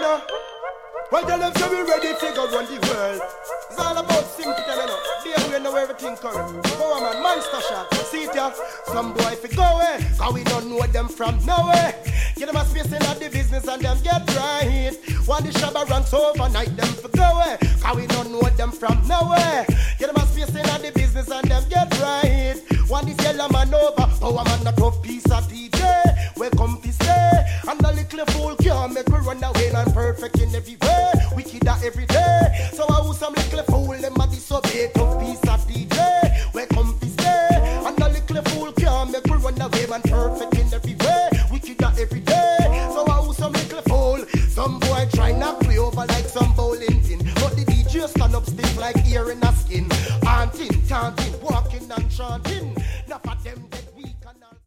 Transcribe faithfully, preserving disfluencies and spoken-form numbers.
know. Well, tell them so we ready to go run the world. It's all about simple, you know. There we know everything correct. Go on, man, monster shot. See it, yeah. Some boy fi go away, cause we don't know them from nowhere. Get them a space in the business and them get right. While the shabba ranks overnight, them fi go away, cause we don't know them from nowhere. Get them a space in the business and them get right. While this yellow man over, power man a tough piece of D J. We come fi stay, and the little fool can't make we run away. Man perfect in every way, wicked a every day. So I who some little fool them a disobey, tough piece of D J. We come fi stay, and the little fool can't make we run away. Man perfect in every way, wicked a every day. So I who some little fool, some boy try knock me over like some bowling pin, but the D J stand up stiff like ear in a skin. Haunting, chanting, walking and chanting. Enough of them